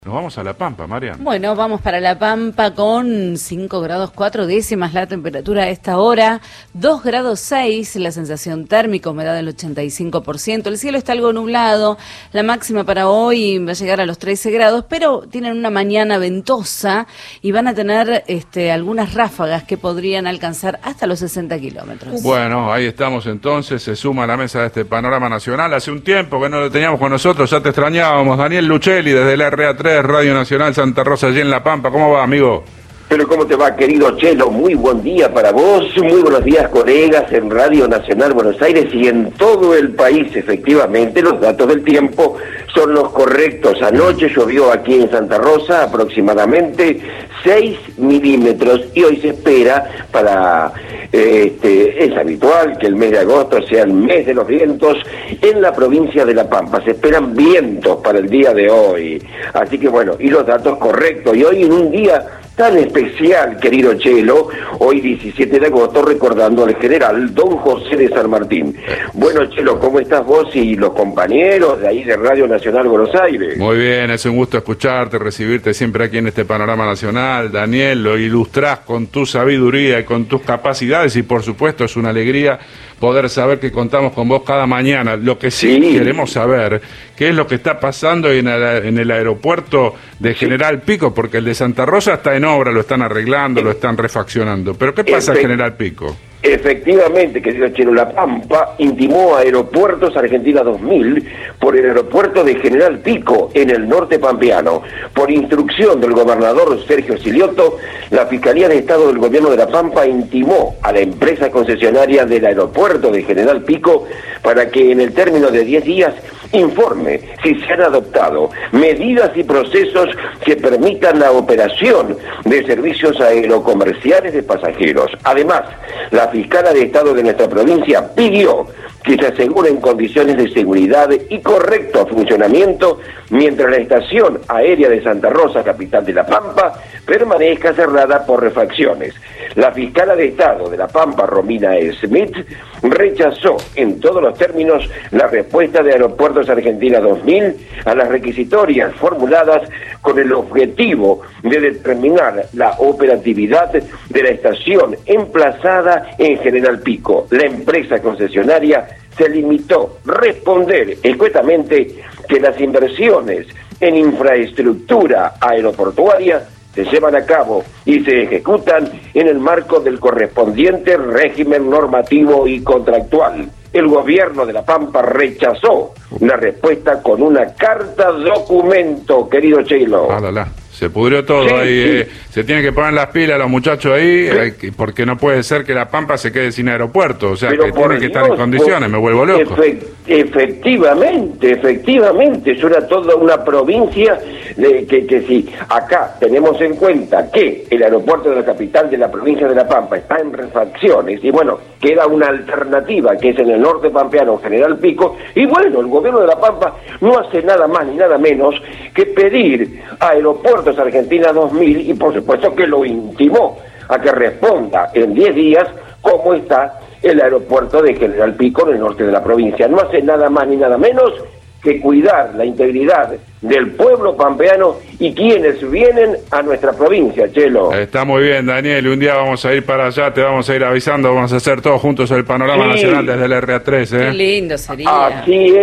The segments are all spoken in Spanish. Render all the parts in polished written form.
Nos vamos a La Pampa, Marian. Bueno, vamos para La Pampa con 5 grados 4 décimas la temperatura a esta hora, 2 grados 6 la sensación térmica, humedad del 85%, el cielo está algo nublado, la máxima para hoy va a llegar a los 13 grados, pero tienen una mañana ventosa y van a tener algunas ráfagas que podrían alcanzar hasta los 60 kilómetros. Bueno, ahí estamos entonces, se suma a la mesa de este panorama nacional. Hace un tiempo que no lo teníamos con nosotros, ya te extrañábamos. Daniel Luchelli desde la RA3, Radio Nacional Santa Rosa, allí en La Pampa. ¿Cómo va, amigo? Pero ¿cómo te va, querido Chelo? Muy buen día para vos, muy buenos días, colegas, en Radio Nacional Buenos Aires y en todo el país. Efectivamente, los datos del tiempo son los correctos. Anoche llovió aquí en Santa Rosa aproximadamente 6 milímetros y hoy se espera para... es habitual que el mes de agosto sea el mes de los vientos en la provincia de La Pampa. Se esperan vientos para el día de hoy. Así que bueno, y los datos correctos. Y hoy en un día tan especial, querido Chelo, hoy 17 de agosto, recordando al general Don José de San Martín. Bueno, Chelo, ¿cómo estás vos y los compañeros de ahí de Radio Nacional Buenos Aires? Muy bien, es un gusto escucharte, recibirte siempre aquí en este panorama nacional. Daniel, lo ilustrás con tu sabiduría y con tus capacidades y por supuesto es una alegría poder saber que contamos con vos cada mañana. Lo que sí queremos saber, qué es lo que está pasando en el aeropuerto de General Pico, porque el de Santa Rosa está en obra, lo están arreglando, lo están refaccionando. ¿Pero qué pasa en General Pico? Efectivamente, querido Chelo, La Pampa intimó a Aeropuertos Argentina 2000 por el aeropuerto de General Pico, en el norte pampeano. Por instrucción del gobernador Sergio Silioto, la Fiscalía de Estado del Gobierno de La Pampa intimó a la empresa concesionaria del aeropuerto de General Pico para que en el término de 10 días informe si se han adoptado medidas y procesos que permitan la operación de servicios aerocomerciales de pasajeros. Además, la fiscala de Estado de nuestra provincia pidió que se aseguren condiciones de seguridad y correcto funcionamiento mientras la estación aérea de Santa Rosa, capital de La Pampa, permanezca cerrada por refacciones. La fiscala de Estado de La Pampa, Romina Smith, rechazó en todos los términos la respuesta de Aeropuertos Argentina 2000 a las requisitorias formuladas con el objetivo de determinar la operatividad de la estación emplazada en General Pico. La empresa concesionaria se limitó a responder escuetamente que las inversiones en infraestructura aeroportuaria se llevan a cabo y se ejecutan en el marco del correspondiente régimen normativo y contractual. El gobierno de La Pampa rechazó la respuesta con una carta documento, querido Chelo. Se pudrió todo ahí. Se tienen que poner las pilas los muchachos ahí, porque no puede ser que La Pampa se quede sin aeropuerto. O sea, pero que tiene que estar en condiciones, me vuelvo loco. Efectivamente, es toda una provincia que si acá tenemos en cuenta que el aeropuerto de la capital de la provincia de La Pampa está en refacciones, y bueno, queda una alternativa que es en el norte pampeano, General Pico, y bueno, el gobierno de La Pampa no hace nada más ni nada menos que pedir a Aeropuertos Argentina 2000, y por supuesto que lo intimó a que responda en 10 días cómo está el aeropuerto de General Pico en el norte de la provincia. No hace nada más ni nada menos que cuidar la integridad del pueblo pampeano y quienes vienen a nuestra provincia, Chelo. Está muy bien, Daniel, un día vamos a ir para allá, te vamos a ir avisando, vamos a hacer todos juntos el panorama nacional desde el RA3, Qué lindo sería. Así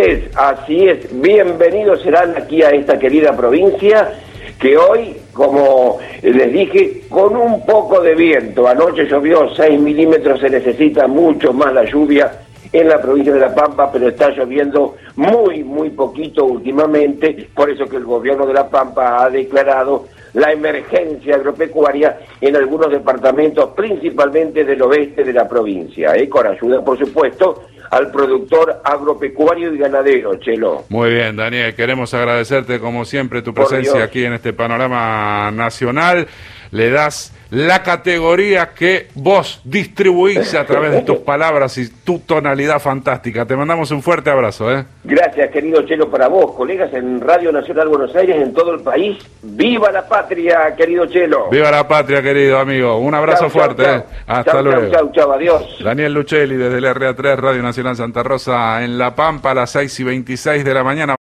es. Bienvenidos serán aquí a esta querida provincia, que hoy, como les dije, con un poco de viento. Anoche llovió 6 milímetros, se necesita mucho más la lluvia en la provincia de La Pampa, pero está lloviendo muy poquito últimamente, por eso que el gobierno de La Pampa ha declarado la emergencia agropecuaria en algunos departamentos, principalmente del oeste de la provincia, con ayuda, por supuesto, al productor agropecuario y ganadero, Chelo. Muy bien, Daniel, queremos agradecerte como siempre tu presencia aquí en este panorama nacional. Le das la categoría que vos distribuís a través de tus palabras y tu tonalidad fantástica. Te mandamos un fuerte abrazo. Gracias, querido Chelo, para vos, colegas en Radio Nacional Buenos Aires, en todo el país. ¡Viva la patria, querido Chelo! ¡Viva la patria, querido amigo! Un abrazo fuerte. Hasta luego. Chau, adiós. Daniel Luchelli desde el RA3, Radio Nacional Santa Rosa, en La Pampa, a las 6:26 de la mañana.